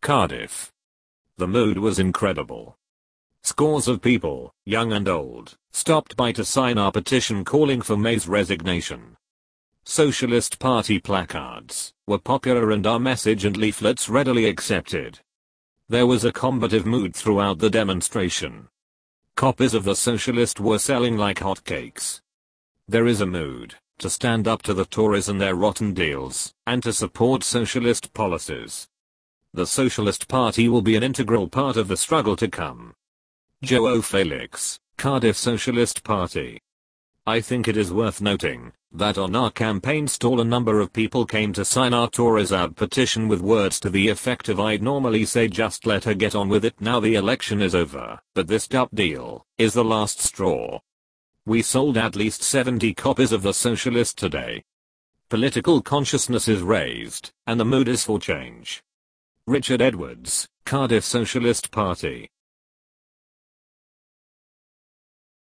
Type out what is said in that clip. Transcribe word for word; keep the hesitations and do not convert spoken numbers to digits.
Cardiff. The mood was incredible. Scores of people, young and old, stopped by to sign our petition calling for May's resignation. Socialist Party placards were popular and our message and leaflets readily accepted. There was a combative mood throughout the demonstration. Copies of the Socialist were selling like hotcakes. There is a mood to stand up to the Tories and their rotten deals, and to support socialist policies. The Socialist Party will be an integral part of the struggle to come. Joao Felix, Cardiff Socialist Party. I think it is worth noting that on our campaign stall a number of people came to sign our Tories out petition with words to the effect of I'd normally say just let her get on with it now the election is over, but this dup deal is the last straw. We sold at least seventy copies of the Socialist today. Political consciousness is raised, and the mood is for change. Richard Edwards, Cardiff Socialist Party.